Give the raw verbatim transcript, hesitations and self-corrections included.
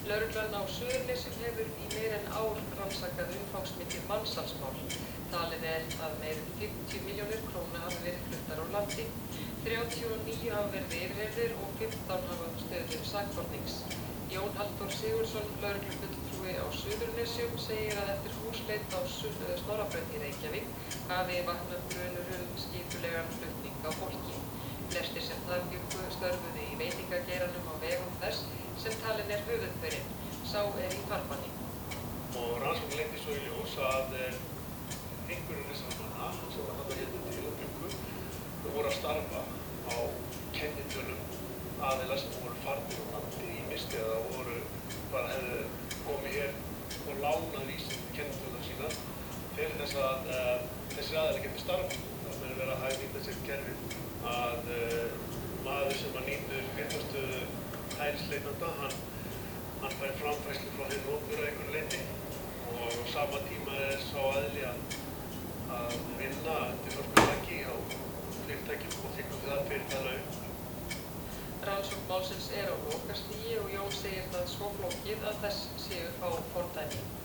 Lögreglan á Suðurnesjum hefur í meira en ár rannsakað umfangsmikið mansalsmál. Talið er að meira en fimmtíu milljónir króna hafi verið fluttar úr landi. þrjátíu og níu hafa verið yfirheyrðir og fimmtán hafa stöðu sakbornings. Jón Halldór Sigurðsson, lögreglufulltrúi á Suðurnesjum, segir að eftir húsleit á Snorrabraut í Reykjavík hafi vaknað grunur um skipulegan flutning á fólki. Flestir sem þar bjuggu störfuðu í veitingageiranum á vegum þess sem talinn er höfuðpaurinn. Sá er í farbanni. Og rannsókn leiddi svo í ljós að einhverjum þessara manna sem var þarna hérna til að bjuggu voru að starfa á kennitölum aðila sem voru farnir á landi ýmist eða voru bara hefðu komið hér og lánað í sig kennitölunar sína fyrir þess að uh, þessi aðila geti starfa. Það er verið að hafa nýta sér kerfið að uh, maður sem að nýtur réttarstöðu hælisleitanda, hann, hann fær framfærslu frá hinu opinbera að einhverju leyti og á sama tíma er sá aðili að, að vinna undir hörkuþaki á fyrirtækjum og þykkum það fyrir það laun. Rannsókn málsins er á lokastigi og Jón segir það svo flókið að þess séu fá fordæmi.